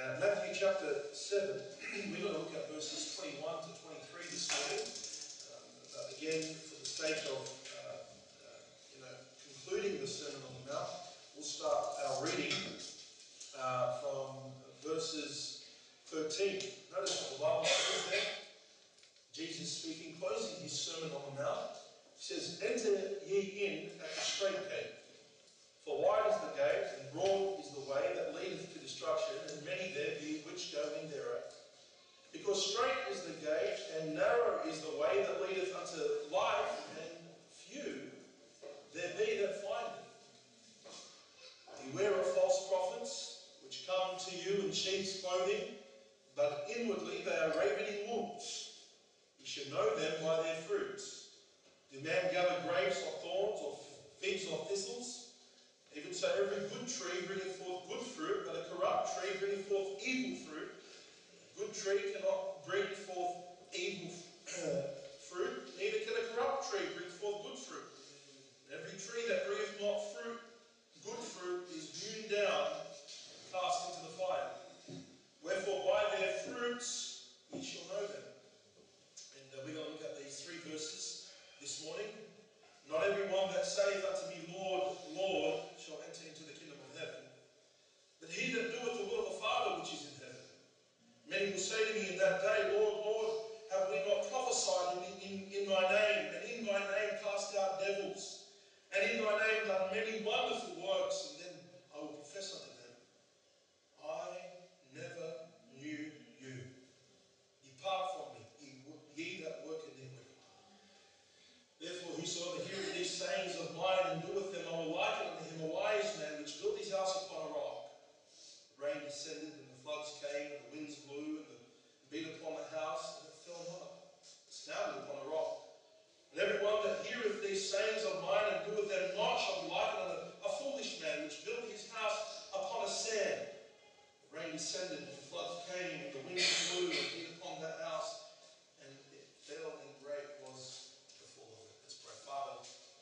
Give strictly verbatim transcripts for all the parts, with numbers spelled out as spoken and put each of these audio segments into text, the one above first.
Uh, Matthew chapter seven, we're going to look at verses twenty-one to twenty-three this morning. Um, but again, for the sake of uh, uh, you know, concluding the Sermon on the Mount, we'll start our reading uh, from verses thirteen. Notice what the Bible says there. Jesus speaking, closing his Sermon on the Mount, says, "Enter ye in at the strait gate. For wide is the gate, and broad is the way that leadeth to destruction, and many there be which go in thereat. Because strait is the gate, and narrow is the way that leadeth unto life, and few there be that find it. Beware of false prophets, which come to you in sheep's clothing, but inwardly they are ravening wolves. You should know them by their fruits. Do men gather grapes of thorns, or figs of thistles? Even so, every good tree bringeth forth good fruit, but a corrupt tree bringeth forth evil fruit. A good tree cannot bring forth evil uh, fruit, neither can a corrupt tree bring forth good fruit. And every tree that bringeth not fruit, good fruit, is hewn down and cast into the fire. Wherefore, by their fruits ye shall know them." And uh, we're going to look at these three verses this morning. "Not every one that saith unto me, Lord, Lord, shall enter into the kingdom of heaven, but he that doeth the will of the Father which is in heaven. Many will say to me in that day, Lord, Lord, have we not prophesied in, in, in thy name, and in thy name cast out devils, and in thy name done many wonderful works? And then I will profess unto them, I never knew you. Depart from me, ye, ye that work iniquity. Therefore, whosoever heareth these sayings of mine and doeth them, I will liken unto him a wise man which built his house upon a rock. The rain descended, and the floods came, and the winds blew, and the, beat upon the house, and it fell not. It standeth upon a rock. And every one that heareth these sayings of mine and doeth them not shall be likened unto a foolish man which built his house upon a sand. The rain descended, and the floods came, and the winds blew, and beat upon that house, and it fell, and great was full of it." Let's pray. Father,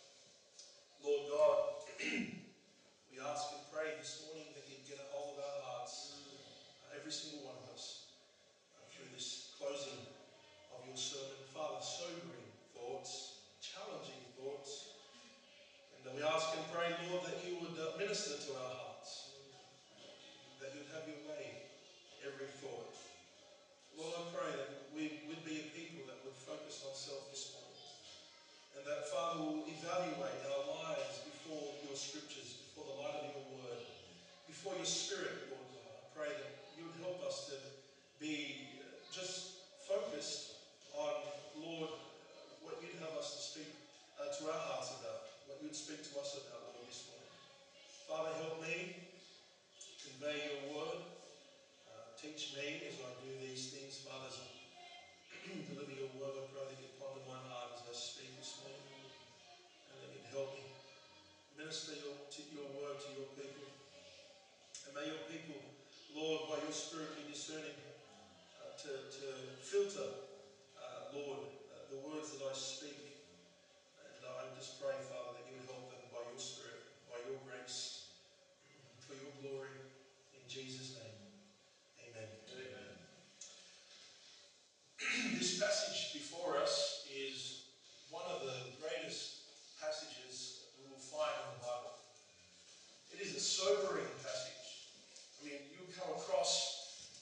Lord God, we ask and pray this morning that you'd get a hold of our hearts, uh, every single one of us, uh, through this closing of your sermon. Father, sobering thoughts, challenging thoughts, and uh, we ask and pray, Lord, that you would uh, minister to our hearts, that you'd have your way every thought. Lord, I pray that we would be a people that would focus on self this morning. And that, Father, will evaluate our lives before your scriptures, before the light of your word, before your spirit, Lord God. I pray that you would help us to be just focused on, Lord, what you'd have us to speak uh, to our hearts about, what you'd speak to us about, Lord, this morning. Father, help me convey your word. Uh, teach me as I do these things, Father, as I deliver your word. I pray that you ponder my heart as I speak this morning, and that you'd help me minister your, to your word to your people. And may your people, Lord, by your Spirit be discerning uh, to, to filter, uh, Lord, uh, the words that I speak. And uh, I just pray, Father, that you would help them by your Spirit, by your grace, for your glory, in Jesus' name. Amen. Amen. This passage before us is one of the greatest passages we will find in the Bible. It is a sobering passage. I mean, you come across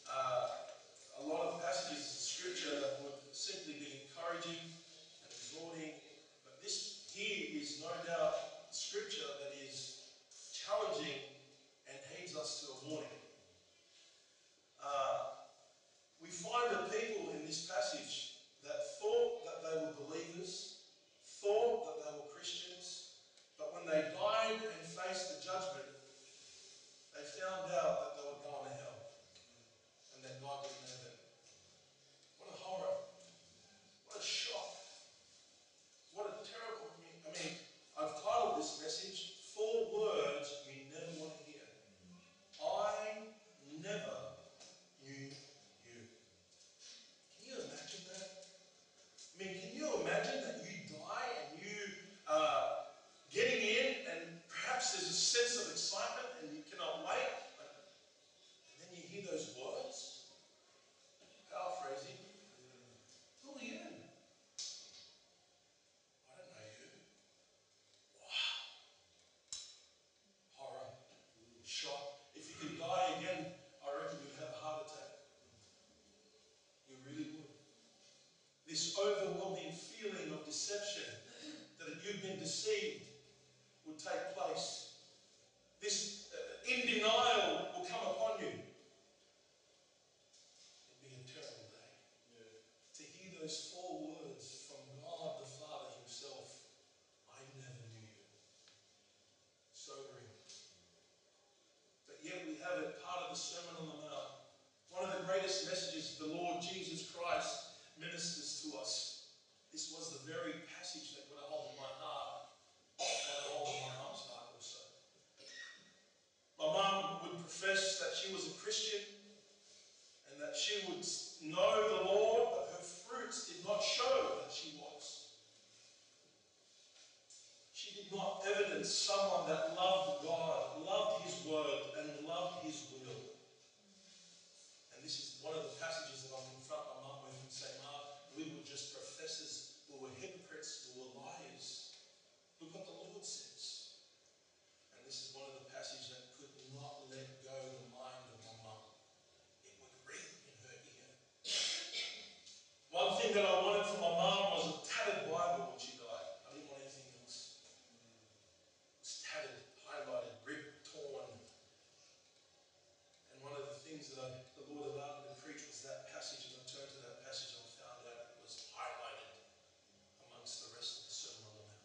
that I, the Lord allowed me to preach was that passage, and I turned to that passage and I found out it was highlighted amongst the rest of the Sermon on the Mount.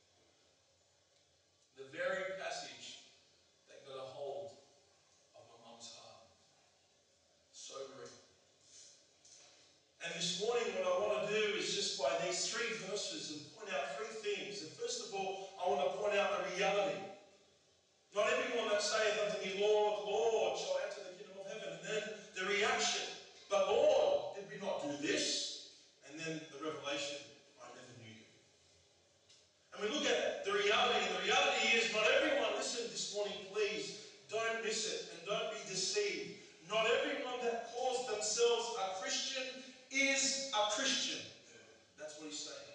The very passage that got a hold of my mum's heart. Sobering. And this morning what I want to do is just by these three verses and point out three things. And first of all, I want to point out the reality. Not everyone that saith unto me, Lord, Lord, shall enter the kingdom of heaven. And then the reaction, but Lord, did we not do this? And then the revelation, I never knew you. And we look at the reality, and the reality is not everyone, listen this morning please, don't miss it and don't be deceived. Not everyone that calls themselves a Christian is a Christian. That's what he's saying.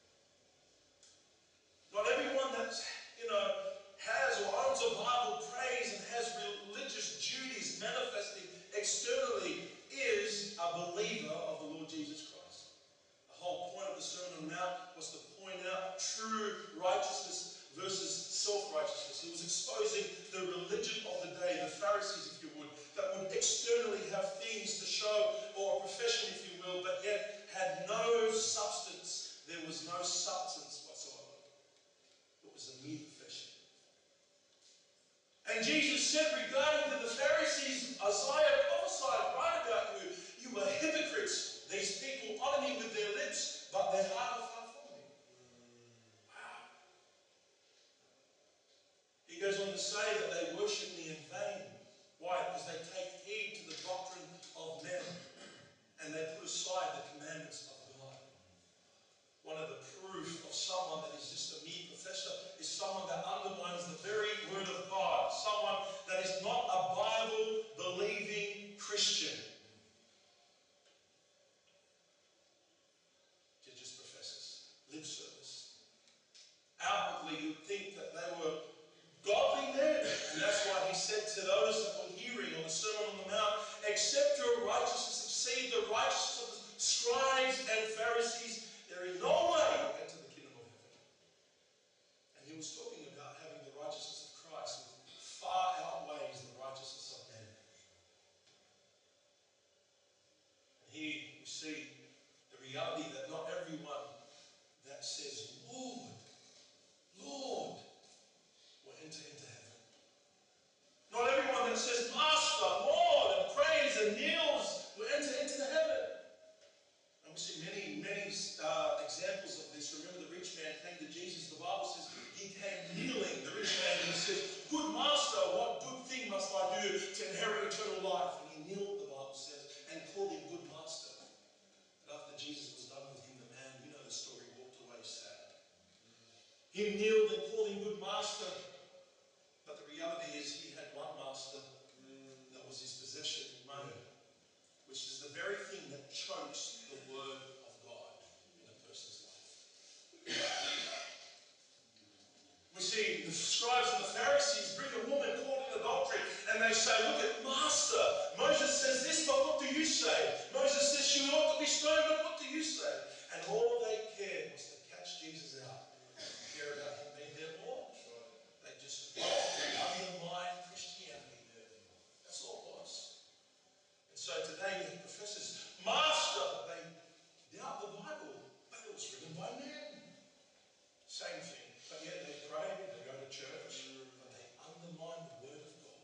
Not everyone that, you know, has or owns a Bible, prays and has religious duties manifesting externally is a believer of the Lord Jesus Christ. The whole point of the Sermon on the Mount was to point out true righteousness versus self-righteousness. He was exposing the religion of the day, the Pharisees, if you would, that would externally have things to show, or a profession, if you will, but yet had no substance. There was no substance whatsoever. It was a mere profession. And Jesus said regarding to the Pharisees, Isaiah prophesied right about you, you are hypocrites. These people honor me with their lips, but their heart is far from me. Wow. He goes on to say that they worship me in vain. Why? Because they take heed to the doctrine of men, and they put aside the commandments of God. One of the proof of someone that is just a mere professor is someone that undermines the very word of God. Someone that is not a Bible-believing Christian. They're just professors. Lip service. Outwardly, you'd think that they were godly men. And that's why he said to those that were hearing on the Sermon on the Mount, except your righteousness exceed the righteousness of the scribes and Pharisees, there is no way to enter the kingdom of heaven. And he was talking about having the righteousness of Christ, which far outweighs the righteousness of men. And here we see the reality that not everyone that says, Lord, Lord, will enter into heaven. Not everyone that says, Master, Lord, and prays and kneels will enter into the heaven. And we see many, many uh, examples of this. Remember, the rich man came to Jesus. The Bible says he came kneeling. The rich man, and he said, good master, what good thing must I do to inherit eternal life? And he kneeled, the Bible says, and called him good master. But after Jesus was done with him, the man, you know the story, walked away sad. He kneeled and called him good master. But the reality is he had one master. That was his possession, money. Which is the very thing that chokes the word of God in a person's life. We see the scribes and the Pharisees bring a woman caught in adultery, and they say, look at Master, Moses says this, but what do you say? Moses says she ought to be stoned, but what do you say? And all they cared was to catch Jesus out. They didn't care about him being their Lord. They just wanted to undermine Christianity. That's all it was. So today we have professors, Master, they doubt the Bible, but it was written by men. Same thing. But yet they pray, they go to church, but they undermine the word of God.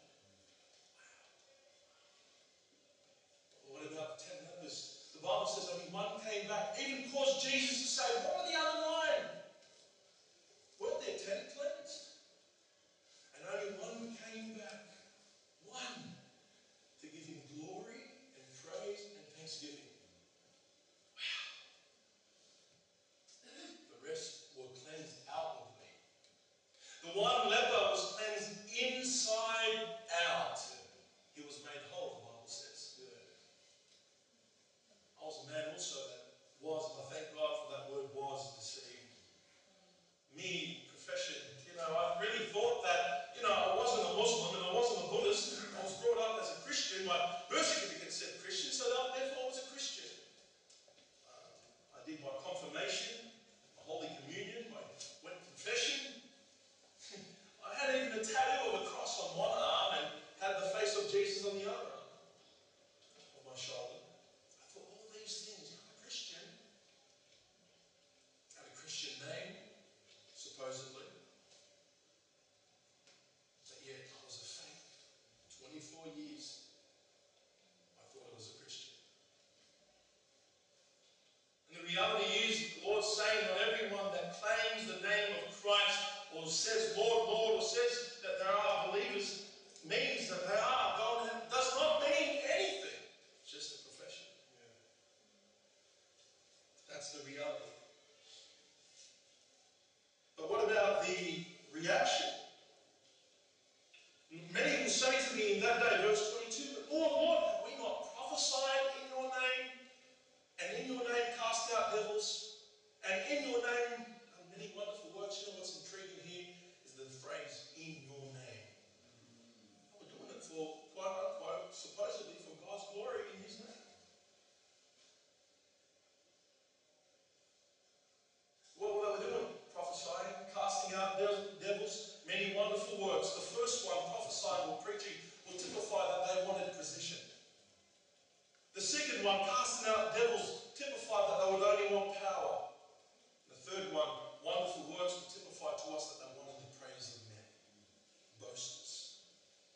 Wow. What about the ten lepers? The Bible says only one came back, even caused Jesus to say, what were the other nine? Weren't there ten cleansed? And only one came back. One. To give him glory and praise and thanksgiving. Wow. The rest were cleansed outwardly. The one leper was cleansed inside out. He was made whole, the Bible says. I was a man also that was, and I thank God for that word, was deceived. Me, profession, you know, I really thought that, you know, I wasn't a Muslim and I wasn't a Buddhist. I was brought up as a Christian. My birth certificate said Christian, so that, therefore I was a Christian. second one, casting out devils, typified that they would only want power. The third one, wonderful works, would typify to us that they wanted the praise of men, boasters.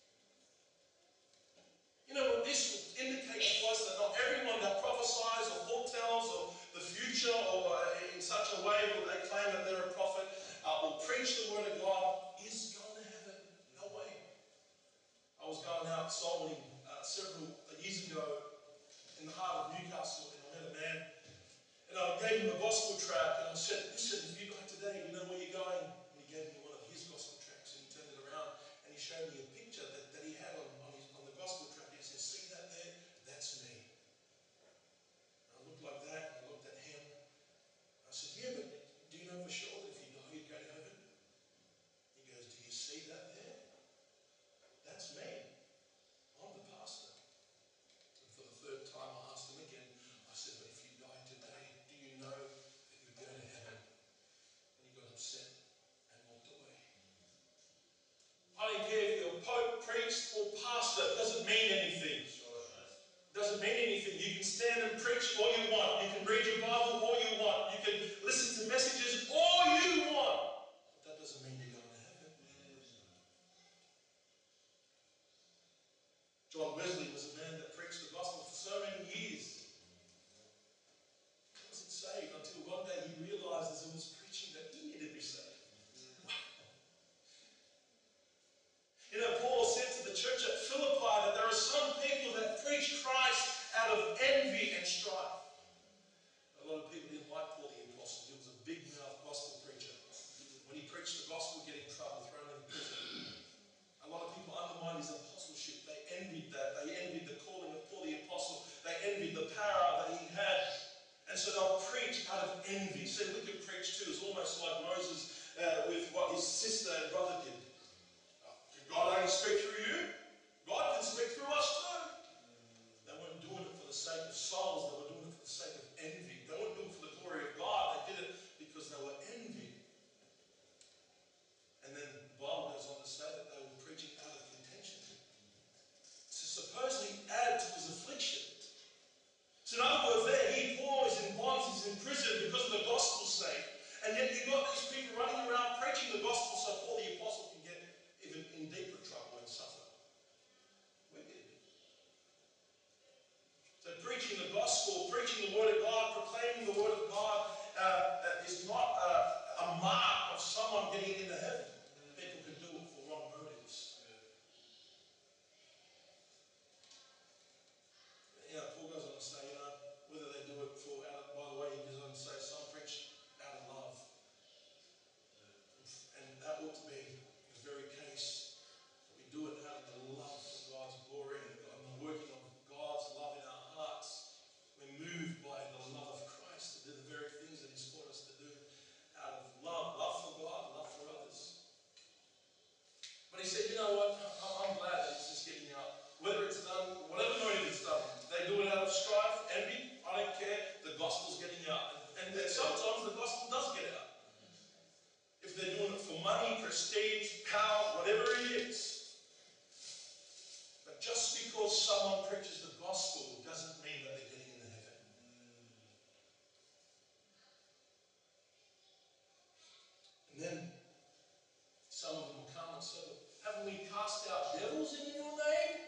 You know, this would indicate to us that not everyone that prophesies or foretells of the future or in such a way that they claim that they're a prophet uh, or preach the word of God is going to heaven. No way. I was going out soul winning uh, several years ago in the heart of Newcastle, and I met a man, and I gave him a gospel tract, and I said, listen, if you die today, you know where you're going? And he gave me one of his gospel tracts, and he turned it around, and he showed me a picture that, that he had on, on, his, on the gospel tract. He said, see that there? That's me. And I looked like that, and I looked at him. I said, yeah, but do you know for sure that if you die, you'd go to heaven? He goes, do you see that there? That's me. I'm the pastor. And for the third time, I asked him again, I said, but if you died today, do you know that you'd go to heaven? And he got upset and walked away. I don't care if you're a pope, priest, or pastor, it doesn't mean anything. It doesn't mean anything. You can stand and preach all you want. You can read your Bible all you want. You can listen to messages all you want. But that doesn't mean you're going to heaven. John Wesley was a man that preached the gospel for so many years. He wasn't saved until one day he realized as he was preaching that he needed to be saved. You know, Paul said to the church at Philippi that there are some people that preach Christ out of envy and strife. A lot of people didn't like Paul the Apostle. He was a big-mouthed gospel preacher. When he preached the gospel, he'd get in trouble, thrown in prison. A lot of people undermined his apostleship. They envied that. They envied the calling of Paul the Apostle. They envied the power that he had. And so they'll preach out of envy. So we could preach too. It's almost like Moses uh, with what his sister and brother did. Can God only speak through you? God can speak through us too. They weren't doing it for the sake of souls. They were doing it for the sake of envy. They weren't doing it for the glory of God. They did it because they were envied. And then the Bible goes on to say that they were preaching out of contention to supposedly add to his affliction. So in other words, there he, Paul, is in bonds, he's in prison because of the gospel's sake. And yet you've got these people running around preaching the gospel so Paul the Apostle can get even in deeper trouble and suffer. Wicked. So preaching the gospel, preaching the word of God, proclaiming the word of God uh, is not uh, a mark of someone getting into heaven. People can do it for wrong motives. You know, Paul goes on to say, you know, whether they do it for, out of, by the way, he goes on to say, some preach out of love. And that ought to be the very case. We do it out of the love for God's glory and the working of God's love in our hearts. We're moved by the love of Christ to do the very things that he's taught us to do out of love. Love for God, love for others. But he said, you know what, I'm glad that it's just getting out. Whether it's done, whatever motive it's done, they do it out of strife, envy, I don't care, the gospel's getting out. And, and sometimes the gospel does get out. If they're doing it for money, prestige, power, whatever it is. But just because someone preaches the gospel doesn't mean that they're getting into heaven. And then some of them will come and say, haven't we cast out devils in your name?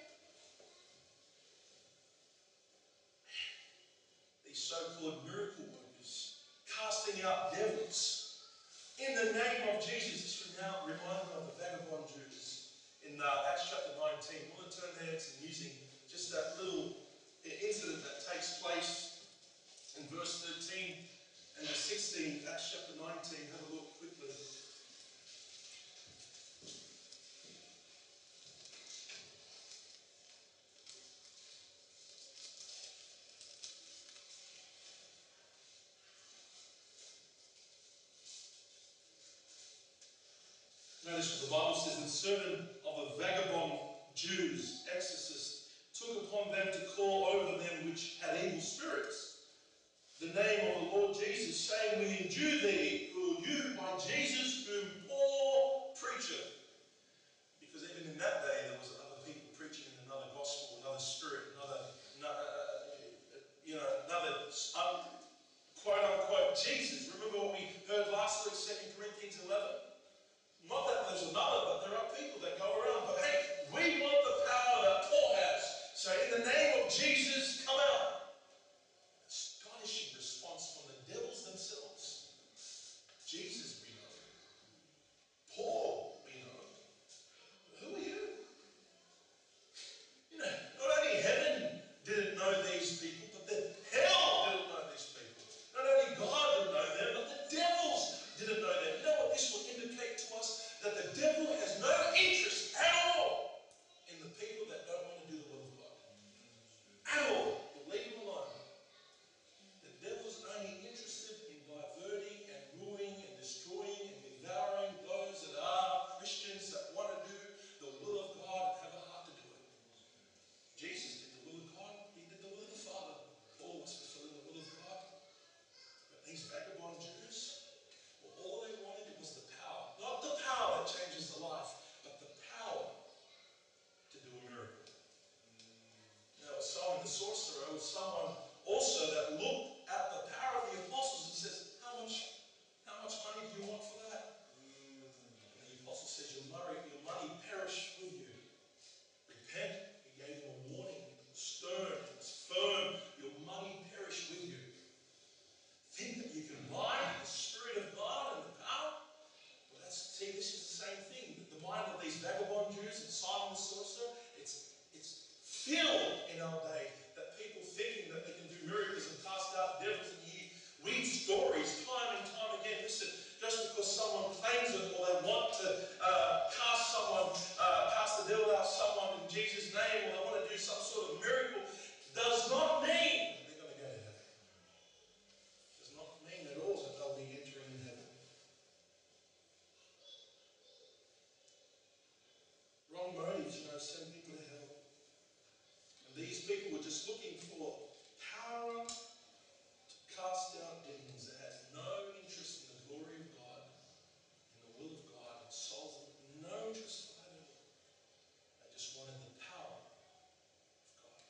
These so-called miracle workers casting out devils in the name of Jesus. This now reminds me of the vagabond Jews in uh, Acts chapter nineteen. We'll turn there. It's amusing. Just that little incident that takes place in verse thirteen and the sixteen, Acts chapter nineteen. Have a look quickly. Notice what the Bible says, and certain of the vagabond Jews, exorcists, took upon them to call over them which had evil spirits the name of the Lord Jesus, saying, we endue thee, or you, by Jesus, whom Paul preacheth. Because even in that day, there was other people preaching in another gospel, another spirit, another, uh, sorcerer was someone also that looked at the power of the apostles and says, how much, how much money do you want for that? And the apostle says, your money, your money perish with you. Repent. He gave them a warning. It was stern. It was firm. Your money perish with you. Think that you can buy the Spirit of God and the power? Well, that's, see, this is the same thing. The mind of these vagabond Jews and Simon the sorcerer, it's, it's filled in our day that people thinking that they can do miracles and cast out devils, and you read stories time and time again. Listen, just because someone claims it or they want to uh, cast someone, uh, cast the devil out of someone in Jesus' name, or they want to do some sort of miracle, does not mean that they're going to go to heaven. Does not mean at all that they'll be entering in heaven. Wrong motives, you know, send people to hell. And these people were just looking for power to cast out demons. They had no interest in the glory of God, in the will of God, in souls, no interest for that at all. They just wanted the power of God.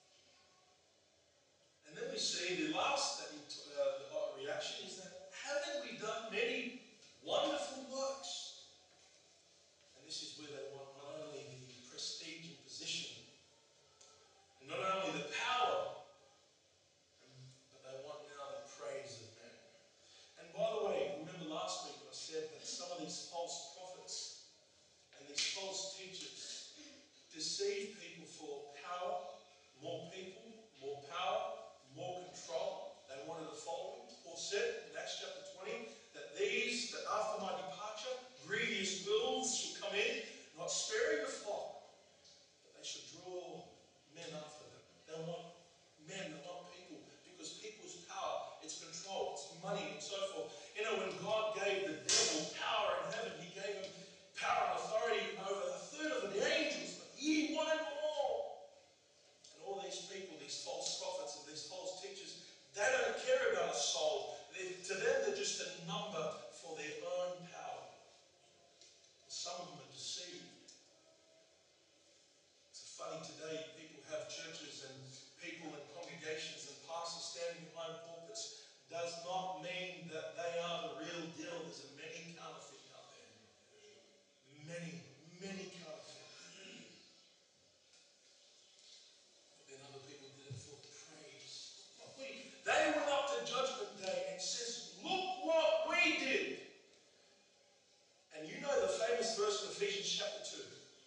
And then we see the last that he t- uh, the reaction is that, haven't we done many wonderful works? And this is where they want not only the prestige and position, and not only the power, but they want now the praise of men. And by the way, remember last week I said that some of these false prophets and these false teachers deceive people for power, more people, more power, more control. They wanted a following. Paul said in Acts chapter twenty that these, that after my departure, grievous wolves shall come in, not sparing the flock, but they should draw men after them. They want men, they want people, because people's power, it's control, it's money, and so forth. You know, when God gave the devil power in heaven, he gave him power and authority over a third of the angels, but he wanted more. And all these people, these false prophets and these false teachers, they don't care about a soul. They, to them, they're just a number for their own power. Some of them are deceived. It's funny today, people have churches and people in congregations and pastors standing behind pulpits. Does not mean that they are the real deal. There's a many counterfeit out there. Many, many counterfeit. But then other people did it for praise. We, they went up to Judgment Day and says, look what we did. And you know the famous verse in Ephesians chapter two.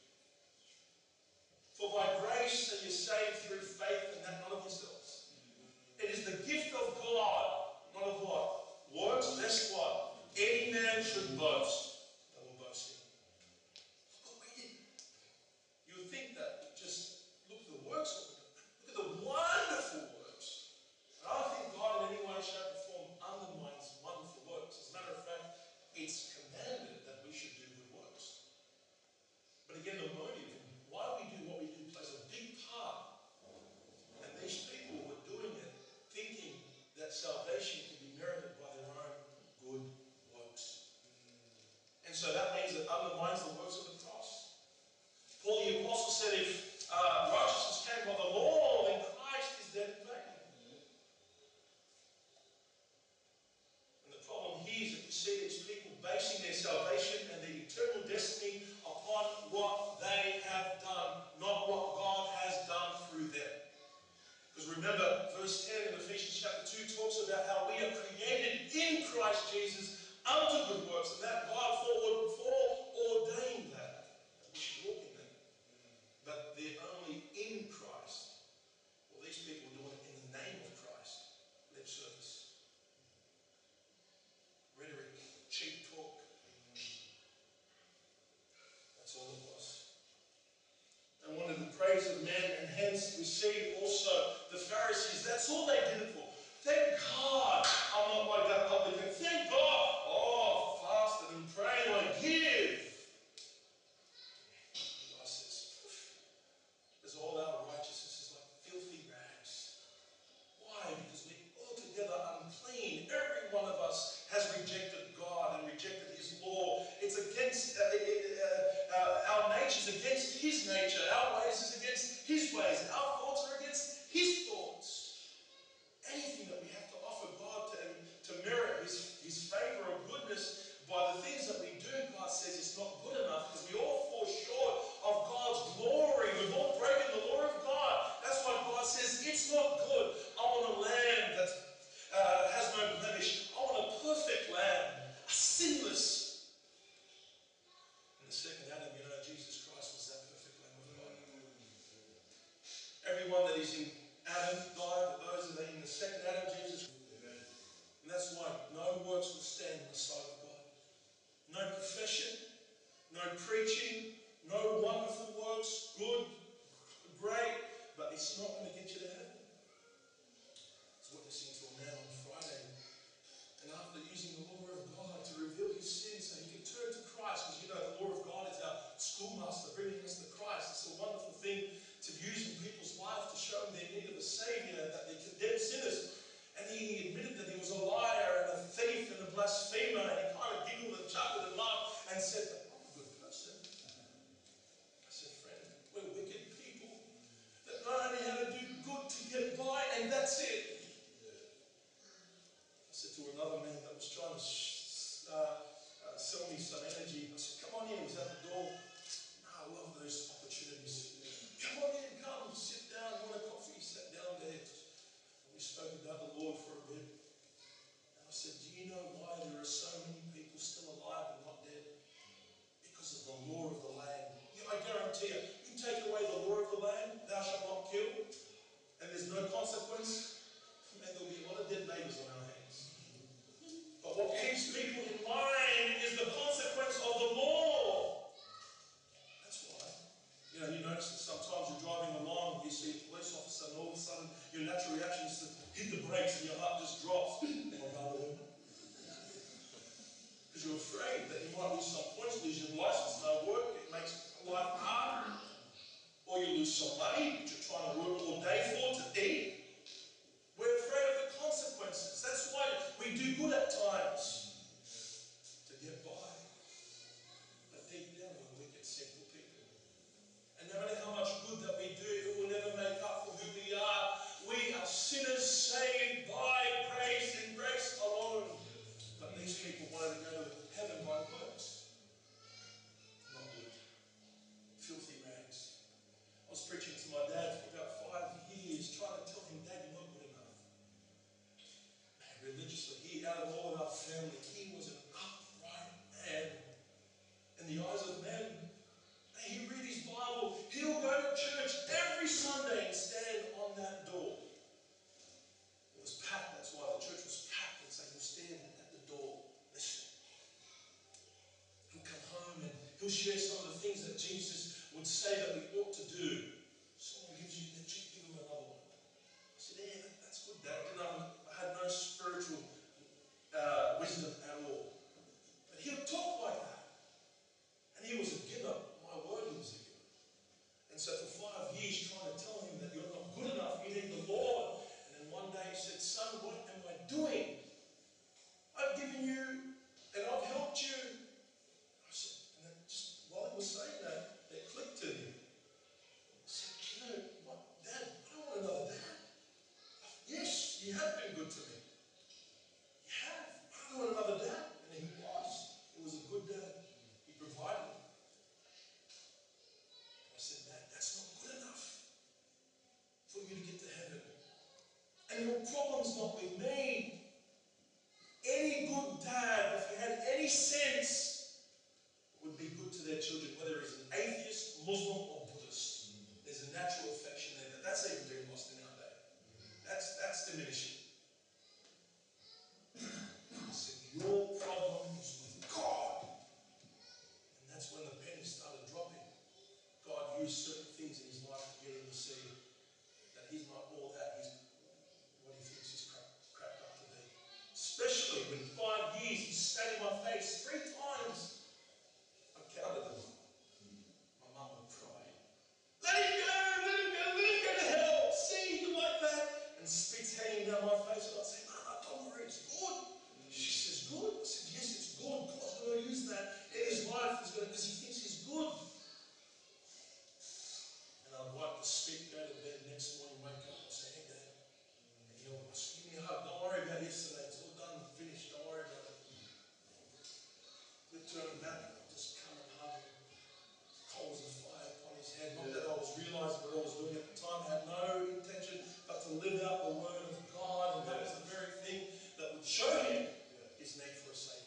For by grace are you saved through faith, and that not of yourselves. It is the gift of God, not of what? Works, lest what? Any man should boast. They were boasting. Look what we did. You would think that, just look at the works of it. Look at the wonderful works. And I don't think God in any way, shape or form undermines wonderful works. As a matter of fact, it's commanded that we should do good works. But again, the motive and why we do what we do plays a big part. And these people were doing it thinking that salvation can be merited by their own good works. And so that means it undermines the works of the cross. Paul the Apostle said if uh, righteousness came by the law, then Christ is dead in vain. And the problem here is that we see these people basing their salvation and their eternal destiny upon what they have done, not what God has done through them. Because remember, verse ten in Ephesians chapter two talks about how we are created in Christ Jesus unto good works, and that God foreordained that, that we should walk in them. But they're only in Christ. Well, these people are doing it in the name of Christ. Lip service. Rhetoric, cheap talk. That's all it was. And wanted the praise of men, and hence we see also the Pharisees, that's all they did it for. Thank God I'm not like that publican. Thank God. Oh, fasted and praying, I give share some of the things that Jesus would say that we ought to do. Someone gives you, give him another one. I said, yeah, that, that's good, Dad. Didn't I, I had no spiritual uh, wisdom at all. But he would talk like that. And he was a giver. My word, he was a giver. And so for five years, trying to tell him that you're not good enough, you need the Lord. And then one day he said, son, what am I doing? I've given you and I've helped you. I said, and then just while he was saying that, it clicked to me. I said, you know, what, Dad, I don't want another dad. Yes, you have been good to me. You have. I don't want another dad. And he was. He was a good dad. He provided. I said, Dad, that's not good enough for you to get to heaven. And your problem's not with me. Any good dad, if he had any sense, would be good to their children, whether he's an atheist, Muslim, or Buddhist. There's a natural affection there, but that's even being lost in our day. That's, that's diminishing. I said, your problem is with God. And that's when the penny started dropping. God used certain things in his life to get him to see that he's not all that, he's what he thinks he's cracked, cracked up to be. Especially when five years he spat in my face three times. I counted them. My mum would cry. Let him go, let him go, let him go to hell. See, you like that? And spit's hanging down my face. And I'd say, no, no, don't worry, it's good. She says, good? I said, yes, it's good. God's going to use that in his life. He's going to, because he thinks he's good. And I'd wipe the spit, go to bed, next morning, wake up, and say, hey, Dad. And he'll give me a hug. Don't worry about yesterday. It's all done, finished. Don't worry about it. Flip turn the map, just come and hug him. Coals of fire upon his head. Not that I was realising what I was doing at the time. I had no intention but to live out the word of God. And that was the very thing that would show him his need for a Saviour.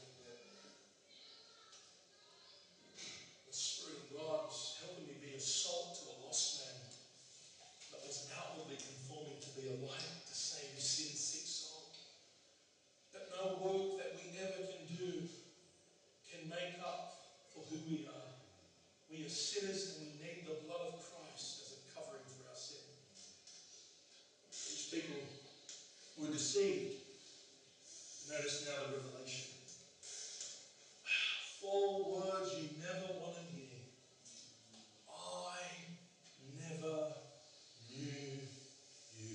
The Spirit of God was helping me be a salt to a lost man that was outwardly conforming to be a light to save his sin-sick soul. That no work that we ever can do can make up for who we are. We are sinners and we need the blood of Christ as a covering for our sin. These people were deceived. Notice now the revelation. Four words you never want to hear. I never knew you.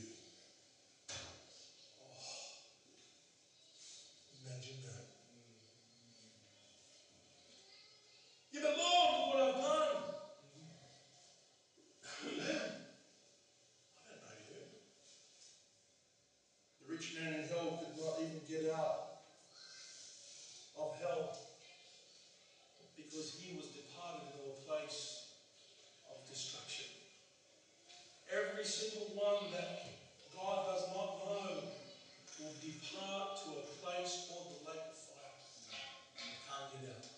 Oh, imagine that. Yeah, but Lord, look what I've done. I don't know you. The rich man in hell could not even get out of hell because he was departed into a place of destruction. Every single one that God does not know will depart to a place called the lake of fire. You can't get out.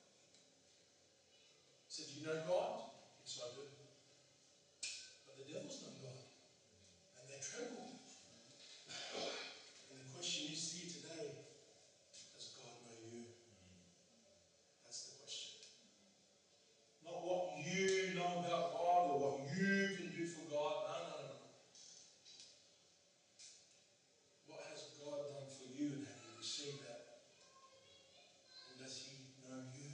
He said, do you know God? Yes, I do. But the devils know God. And they tremble. And the question is here today, does God know you? That's the question. Not what you know about God or what you can do for God. No, no, no, no. What has God done for you and have you received that? And does he know you?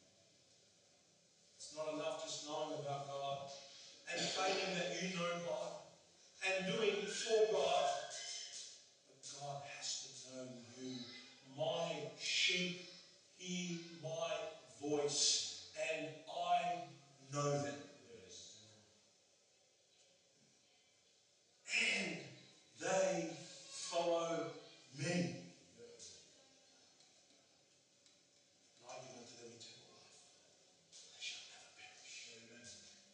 It's not enough just knowing about God and claiming that you know God and doing for God. But God has to know you. My sheep hear my voice and I know them. And they follow me. And I give unto them eternal life. They shall never perish. Amen.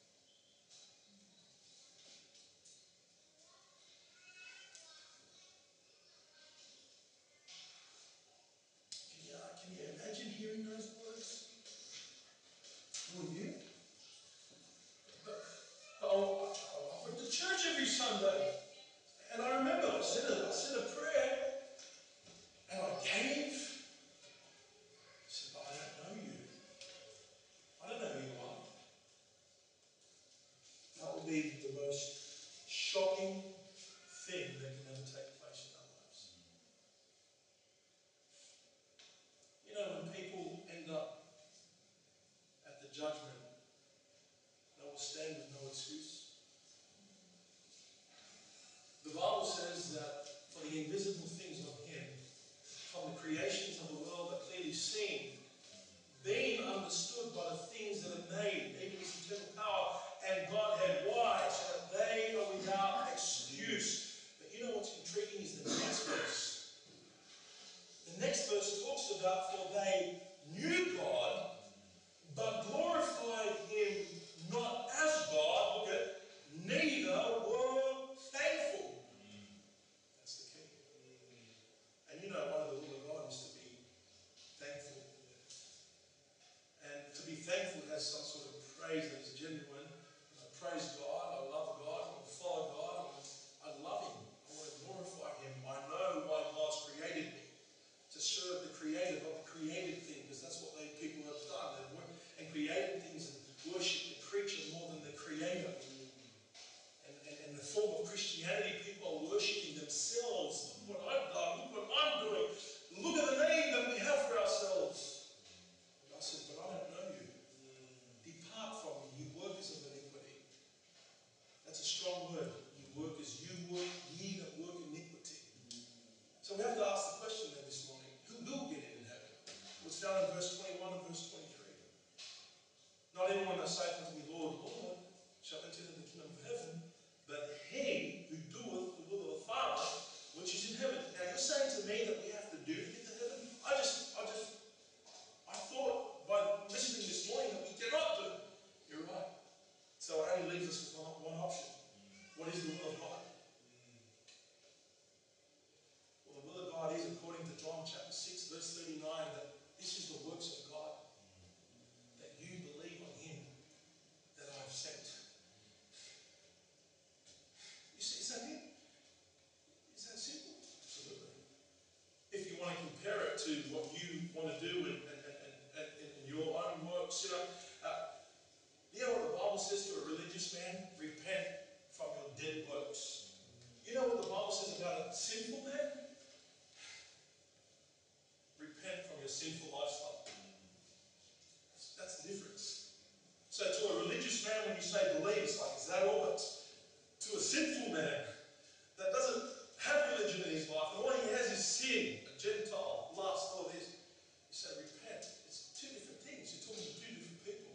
Can you, uh, can you imagine hearing those words? Will you? But, but I, I went to church every Sunday. And I remember I said a, I said a prayer. And I gave. I said, but I don't know you. I don't know thing that can never take place in our lives. You know, when people end up at the judgment, they will stand with no excuse. The Bible says that for the invisible things of Him, from the creations of the world are clearly seen, being understood by the things that are made, even His eternal power and Godhead. Why? So that they are without excuse. But you know what's intriguing is the next verse. The next verse talks about, for they knew God, but glorified Him not as God, look at, neither were thankful. That's the key. And you know, one of the will of God is to be thankful. And to be thankful has some sort of praise that is genuine. I praise God, I love God, I want to follow God, I love Him, I want to glorify Him. I know why God's created me, to serve the Creator, not the created thing, because that's what they people have done. They've worked and created things and worshipped the creature more than the Creator. And, and, and the form of Christianity, people are worshipping themselves. Look what I've done, look what I'm doing, look at the name that we have for ourselves. I said, but I don't know you. Depart from me, you workers of iniquity. That's a strong word. You workers, you work, ye that work iniquity. So we have to ask the question then this morning, who will get into heaven? It's found in verse twenty-one and verse twenty-three. Not everyone that saith unto me, Lord, Lord, shall enter into the kingdom of heaven, but he who doeth the will of the Father, which is in heaven. Now you're saying to me that we have to do to get to heaven? I just, I just, I thought by listening this morning that we cannot do. You're right. So it only leaves us with one, one option. What is the will of God? Well, the will of God is, according to John chapter six, verse thirty-nine, that this is the works of God. That you believe on Him that I have sent. You see, is that it? Is that simple? Absolutely. If you want to compare it to what you want to do in, in, in, in, in your own works, you know, uh, you know what the Bible says to a religious man? Repent from your dead works. You know what the Bible says about a sinful man? Repent from your sinful lifestyle. That's, that's the difference. So to a religious man, when you say believe, it's like, is that all? But to a sinful man that doesn't have religion in his life, and all he has is sin, a Gentile, lust, all this, you say repent. It's two different things. You're talking to two different people.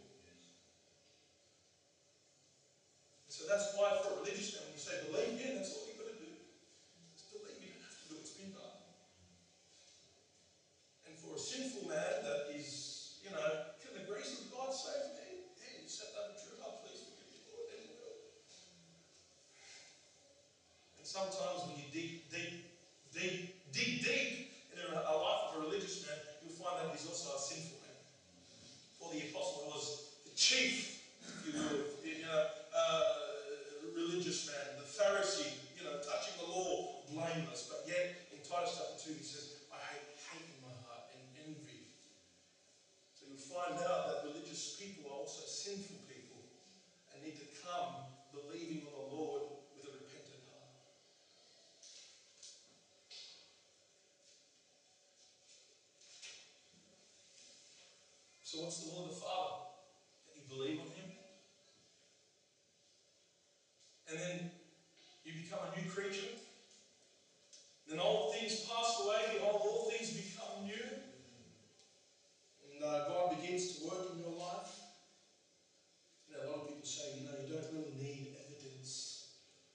So that's why for a religious man, when you say believe, yeah, that's all you've got to do. Just believe. You don't have to do what's been done. And for a sinful man that is, you know, can the grace of God save me? Yeah, you said that true. Oh, please forgive me, Lord, and will. And sometimes when you dig deep, deep, dig deep in a, a life of a religious man, you'll find that he's also a sinful man. For the apostle was the chief, if you will, you know, uh, religious man, the Pharisee, you know, touching the law, blameless. But yet, in Titus chapter two, he says, I hate hate in my heart and envy. So you'll find out that religious people are also sinful people and need to come believing on the Lord with a repentant heart. So what's the will of the Father? That you believe on Him. And then you become a new creature. Then old things pass away, behold, all things become new. And uh, God begins to work in your life. You know, a lot of people say, you know, you don't really need evidence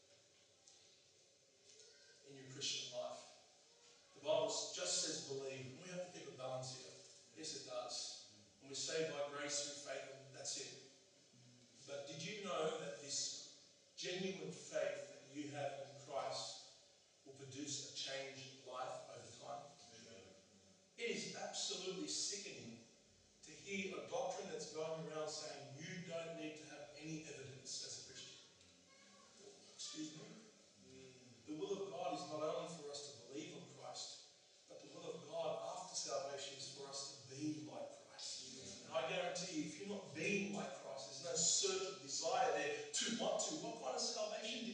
in your Christian life. The Bible just says believe. We have to keep a balance here. Yes, it does. And we're saved by grace through faith, and that's it. But did you know that this genuine faith that you have in Christ will produce a changed life over time? Amen. It is absolutely sickening to hear a doctrine that's going around saying you don't need to have any evidence as a Christian. Excuse me? The will of God is not only for us to believe on Christ, but the will of God after salvation is for us to be like Christ. And I guarantee you, if you're not being like Christ, there's no search of desire there to want to. What kind of salvation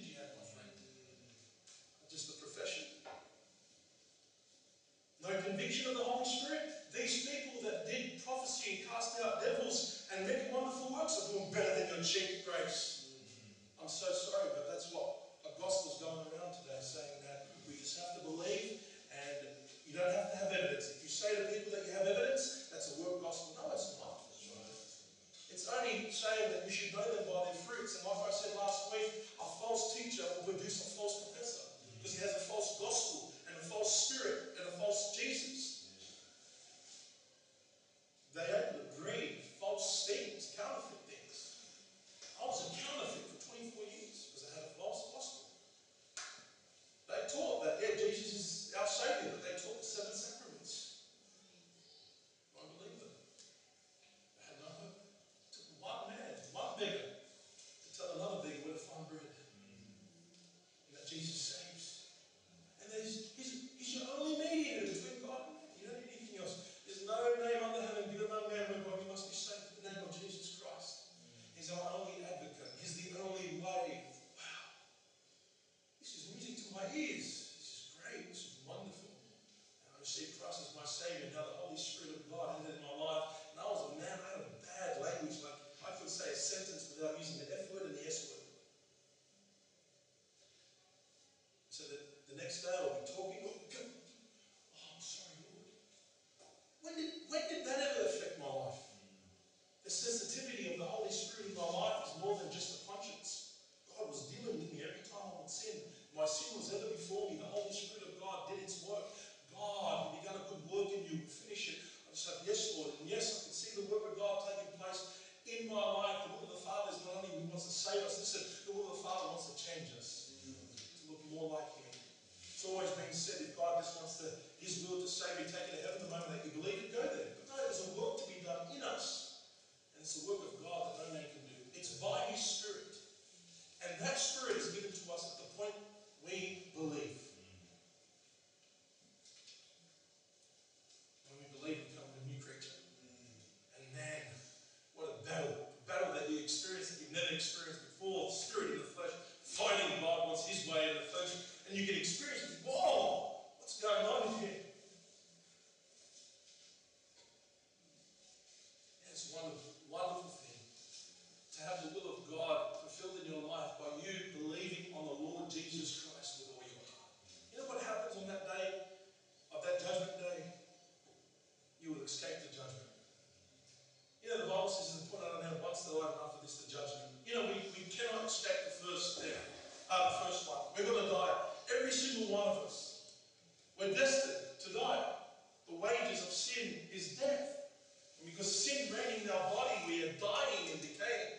years. This is great. This is wonderful. And I received Christ as my Savior. Now the Holy Spirit of God entered in my life. And I was a man. I had a bad language. Like I couldn't say a sentence without using the F word and the S word. So that the next day I'll be talking. Oh, I'm sorry, Lord. When did, when did that ever affect my life? The sensitivity of the Holy Spirit in my life is more than just a conscience. God was dealing with me every time I would sin. My sin was ever before me. The Holy Spirit of God did its work. God, who began a good work in you, will finish it. I just have, yes, Lord. And yes, I can see the work of God taking place in my life. The will of the Father is not only He wants to save us. Listen, the will of the Father wants to change us. To look more like Him. It's always been said, if God just wants to, His will to save you, take you to heaven the moment that you believe it, go there. But no, there's a work to be done in us. And it's a work of God that no man can do. It's by His Spirit. And that Spirit is given to us at the point we believe. When we believe, we become a new creature. And man, what a battle. A battle that you experience that you've never experienced before. The Spirit in the flesh, fighting God wants His way in the flesh. And you can experience it. Whoa! What's going on here? Yeah, it's a wonderful, wonderful thing to have the will of God fulfilled in your life by you believing on the Lord Jesus Christ with all your heart. You know what happens on that day, of that judgment day? You will escape the judgment. You know, the Bible says in the point out there, once the life and after this, the judgment. You know, we, we cannot escape the first death, uh, the first one. We're going to die. Every single one of us. We're destined to die. The wages of sin is death. And because sin reigning in our body, we are dying and decaying.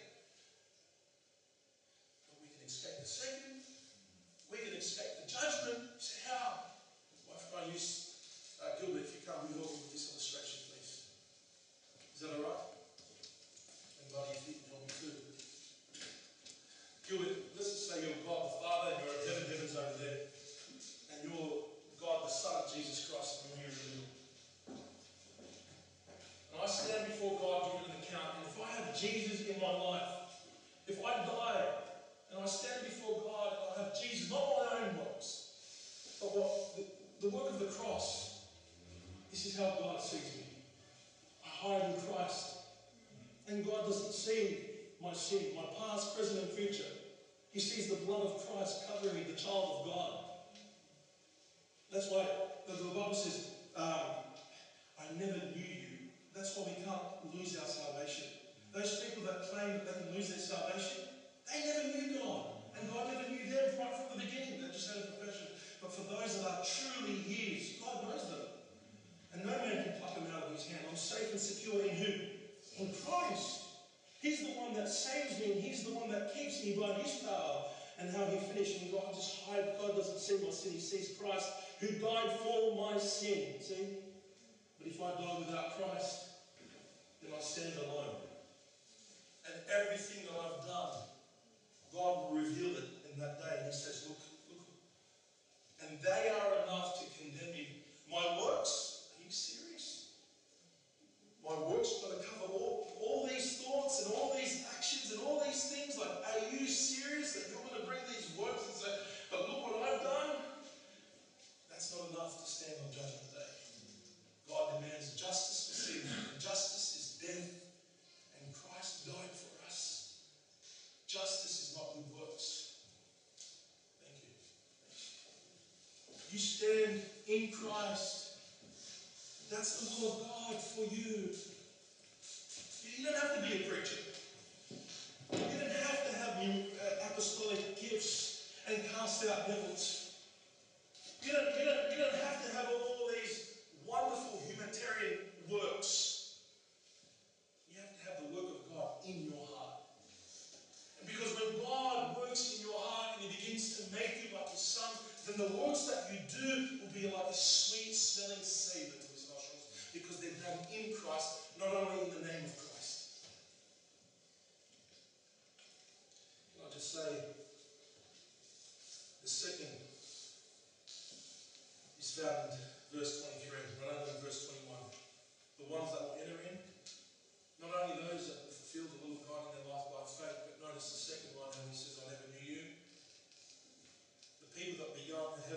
But we can escape the second. We can escape the judgment. You say, how? Well, if I use, uh, Gilbert, if you come, will you help me with this illustration, please? Is that all right? And buddy, if you can help me too. Gilbert, let's just say you're God the Father and you're in heaven, heaven's over there. And you're God the Son, Jesus Christ, and you're here in the middle. And I stand before God giving an account, and if I have Jesus in my life, if I die and I stand before God and I have Jesus, not my own works, but what the, the work of the cross, this is how God sees me. I hide in Christ. And God doesn't see my sin, my past, present, and future. He sees the blood of Christ covering me, the child of God. That's why the Bible says, um, I never knew you. That's why we can't lose our salvation. Those people that claim that they can lose their salvation, they never knew God. And God never knew them right from the beginning. They just had a profession. But for those that are truly His, God knows them. And no man can pluck them out of His hand. I'm safe and secure in who? In Christ. He's the one that saves me, and He's the one that keeps me by His power. And how He finished me, God just hide. God doesn't see my sin. He sees Christ who died for my sin. See? But if I die without Christ, then I stand alone. And everything that I've done, God will reveal it in that day. And He says, look, look. And they are enough to condemn me. My works, are you serious? My works are going to cover all, all these thoughts and all these actions and all these things. Like, are you serious that you're going to bring these works and say, but look what I've done? That's not enough to stand on Judgment Day. God demands justice for sin, and justice is death. And Christ died for us. Justice is not good works. Thank you. You stand in Christ. That's the will of God for you. You don't have to be a preacher. You don't have to have new uh, apostolic gifts and cast out devils. You don't, you, don't, you don't have to have all these wonderful humanitarian works. You have to have the work of God in your heart. And because when God works in your heart and He begins to make you like His Son, then the works that you do will be like a sweet smelling savour to His nostrils, because they're done in Christ, not only in the name of Christ. Can I just say, the second is found in verse twenty-three, not only in verse twenty-one. The ones that will enter in, not only those that will fulfill the will of God in their life by faith, but notice the second one, how He says, I never knew you. The people that will be going to heaven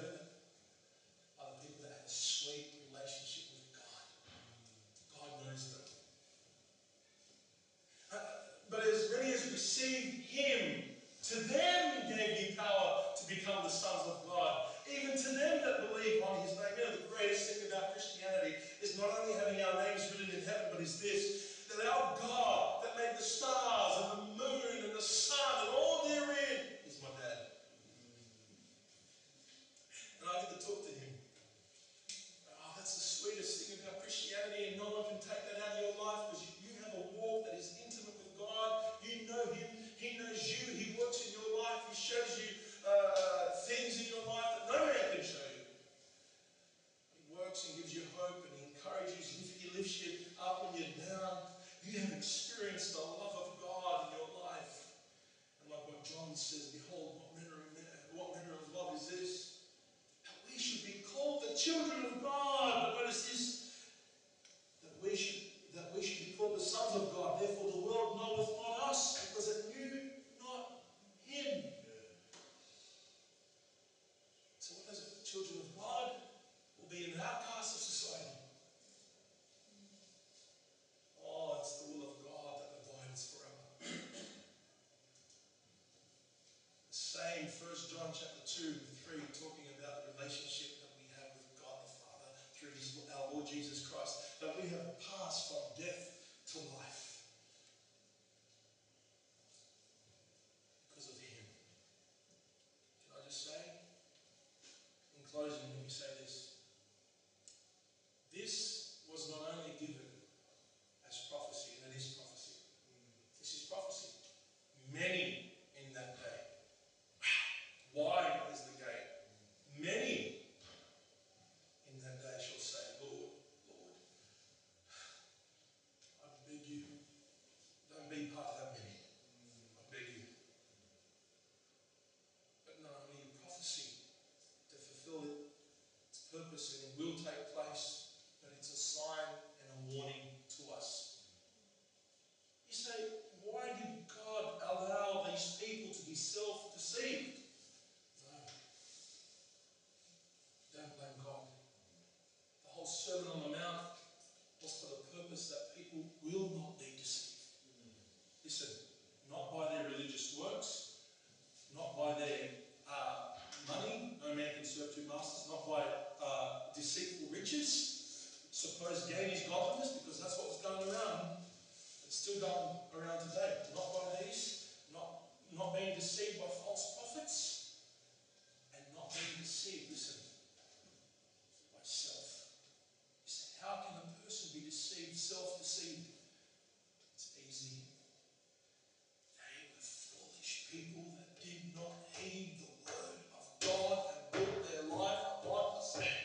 Sermon on the Mount was for the purpose that people will not be deceived. Listen, not by their religious works, not by their uh, money, no man can serve two masters, not by uh, deceitful riches, supposed gain is godliness, because that's what was going around. It's still going around today. Not by these, not, not being deceived by false prophets, and not being deceived, listen, by self. You say, how can a person be deceived, self-deceived? It's easy. They were foolish people that did not heed the word of God and built their life upon the sand.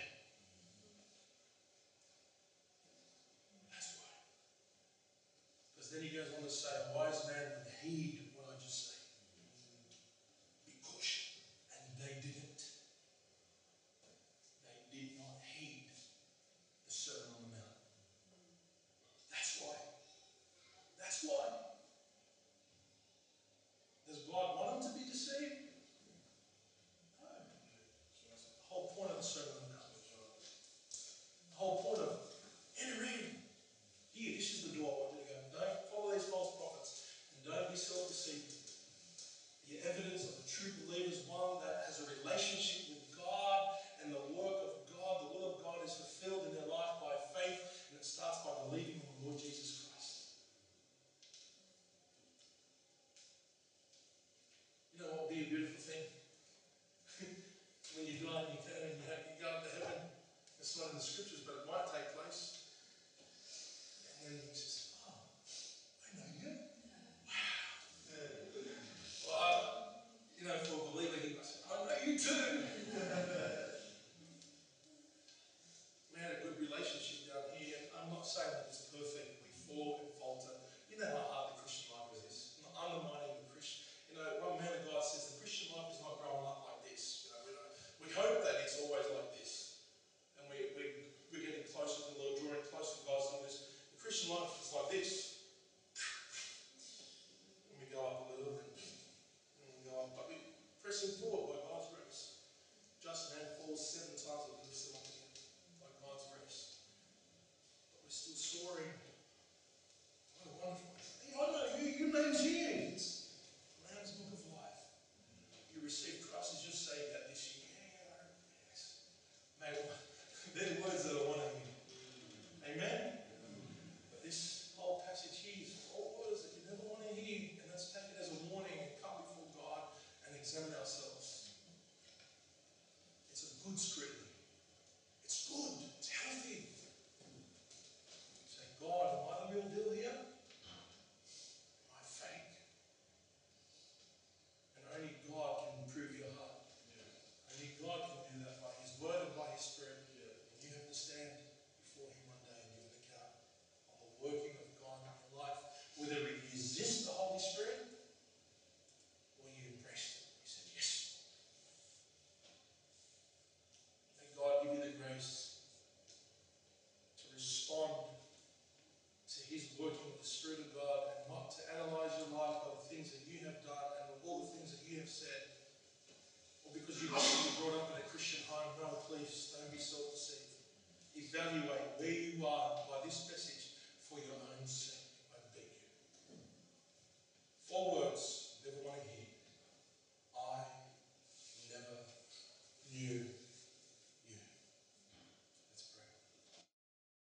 That's why. Because then he goes on to say, a wise man would heed what I just say. Be cautious. And they didn't. They did not heed the Sermon on the Mount. That's why. That's why. Does God want them to be deceived? No. The whole point of the Sermon on the Mount. The whole point of enter in. Here, this is the door I want you to go. Don't follow these false prophets. And don't be self-deceived. The evidence of a true believer is one that has a relationship with God, and the work of God, the will of God is fulfilled in their life by faith, and it starts by believing on the Lord Jesus Christ. You know what would be a beautiful thing? When you die and you go, and you, have, you go up to heaven. It's not in the scriptures, but it might take place. And then he says, oh, I know you. Wow. Well, I, you know, for a believer, he goes, I know you too. We had a good relationship down here, and I'm not saying that it's perfect. We fall and falter. You know how hard the Christian life is. I'm not undermining the Christian. You know, one man of God says the Christian life is not growing up like this. You know, we, don't, we hope that it's always like this. And we, we, we're getting closer to the Lord, drawing closer to God. Some of this, the Christian life is like this. And we go up a little, and, and we go up. But we're pressing forward by God's grace. Just man falls seven times and lifts them up again by God's grace. But we're still soaring. What a wonderful. Hey, I know you, your name's here. It's Lamb's Book of Life. You received Christ as your Savior this year. Yeah, yes. Mate, they're words that I want to hear. Amen? But this whole passage here is all words that you never want to hear. And let's take it as a warning and come before God and examine ourselves. It's a good scrutiny. It's good. It's healthy. Say, God, am I the real deal here? Am I fake? And only God can prove your heart. Yeah. Only God can do that by His Word and by His Spirit. Yeah. And you have to stand before Him one day and give an account of the working of God in your life. Whether you resist the Holy Spirit or you embraced it. You said, yes. May God give you the grace to respond to His working of the Spirit of God, and not to analyze your life by the things that you have done and all the things that you have said, or because you happen to be brought up in a Christian home. No, please, don't be self-deceived. Evaluate where you are by this message.